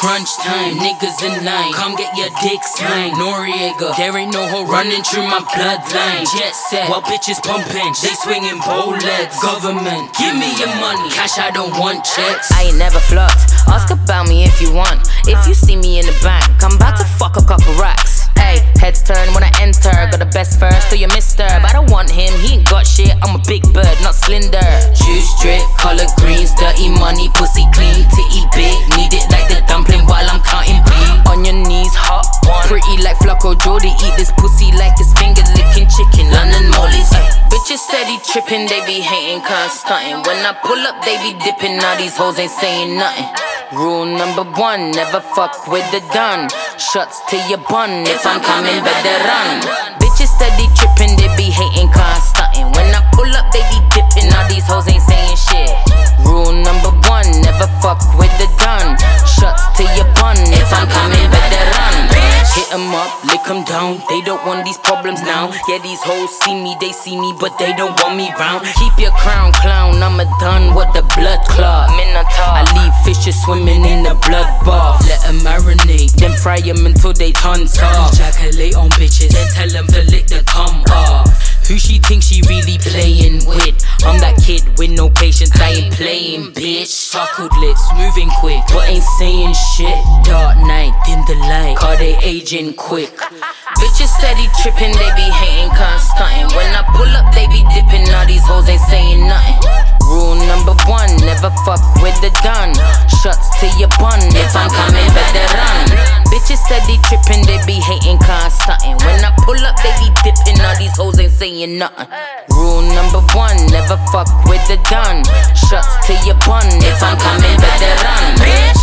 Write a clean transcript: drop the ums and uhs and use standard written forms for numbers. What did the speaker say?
crunch time, niggas in line. Come get your dick signed. Noriega, there ain't no hoe running through my bloodline. Jet set, while bitches pumping, they swinging bow legs. Government, give me your money. Cash, I don't want checks. I ain't never flopped. Ask about me if you want. If you see me in the bank, I'm about to fuck a couple racks. Hey, heads turn when I enter. Got the best first, do you mister? But I don't want him, he ain't got shit. I'm a big bird, not slender. Juice drip, color greens, dirty money, pussy clean, titty big. Need it like the dumpling while I'm counting beat. On your knees, hot one. Pretty like Flacco Jody, eat this pussy like it's finger licking chicken. London Molly's. Bitches steady tripping, they be hating, can't stunting. When I pull up, they be dipping. Now these hoes ain't saying nothing. Rule number 1, never fuck with the done. Shots to your bun, if I'm coming, better run. Bitches steady tripping, they be hating, can't stunting. When I pull up, they be dipping. Now these hoes ain't saying shit. Rule number 1, never fuck with the done. Shots to your bun, if I'm coming, better run. Hit 'em up, lick 'em down. They don't want these problems now. Yeah, these hoes see me, they see me, but they don't want me round. Keep your crown, clown. I'm a done with the blood clot. I leave fishes swimming in the blood bath. Let 'em marinate, then fry 'em until they turn soft. Ejaculate on bitches, then tell 'em to lick the cum off. Who she thinks she really playing with? I'm that kid with no patience, I ain't playing, bitch. Chuckled lips, moving quick, but ain't saying shit. Dark night, dim the light, car they aging quick. Bitches steady tripping, they be hating, can't stunting. When I pull up, they be dipping. Now these hoes ain't saying nothing. Rule number 1, never fuck with the done. Shots to your bun, if I'm coming, better run. Bitches steady tripping, they be hating, can't stunting. When I pull up, they be dipping. Now these hoes ain't saying nothing. Rule number 1, never fuck with the done. Shots to your bun, if I'm coming, better run. Bitch.